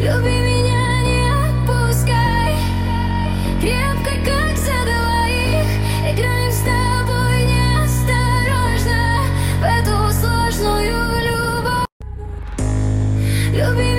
Люби меня, не отпускай, крепко, как за двоих. Играем с тобой неосторожно в эту сложную любовь. Люби